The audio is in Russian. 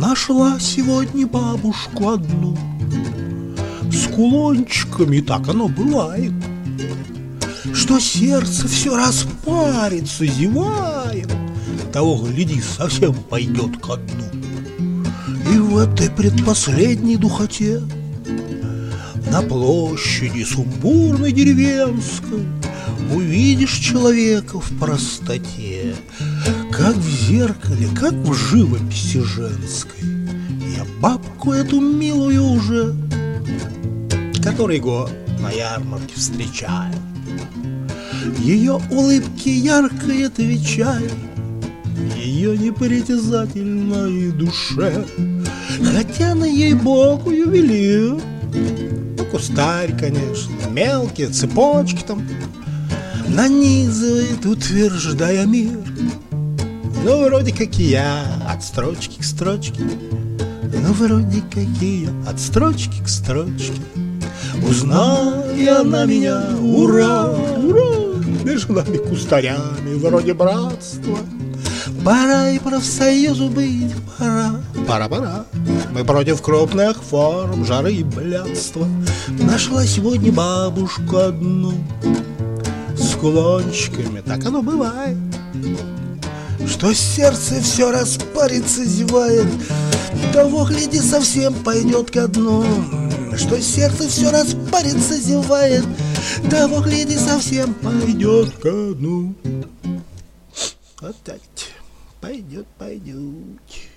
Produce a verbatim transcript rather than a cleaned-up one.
Нашла сегодня бабушку одну с кулончиками, так оно бывает, что сердце все распарится, зевает, того, гляди, совсем пойдет ко дну. И в этой предпоследней духоте на площади сумбурной деревенской увидишь человека в простоте, как в зеркале, как в живописи женской. Я бабку эту милую уже который год на ярмарке встречаю. Ее улыбки ярко отвечают ее непритязательной душе, хотя на ей-богу ювелир. Ну, кустарь, конечно, мелкие цепочки там нанизывает, утверждая мир. Ну, вроде как и я, от строчки к строчке. Ну, вроде как и я, от строчки к строчке. Узнай она меня, ура, ура, между нами кустарями вроде братства. Пора и профсоюзу быть, пора, пора, пора. Мы против крупных форм, жары и блядства. Нашла сегодня бабушку одну с кулончиками, так оно бывает, что сердце все распарится, зевает, того, гляди, совсем пойдет ко дну. Что сердце все распарится, зевает, того, гляди, совсем пойдет ко дну. Вот так пойдет, пойдет.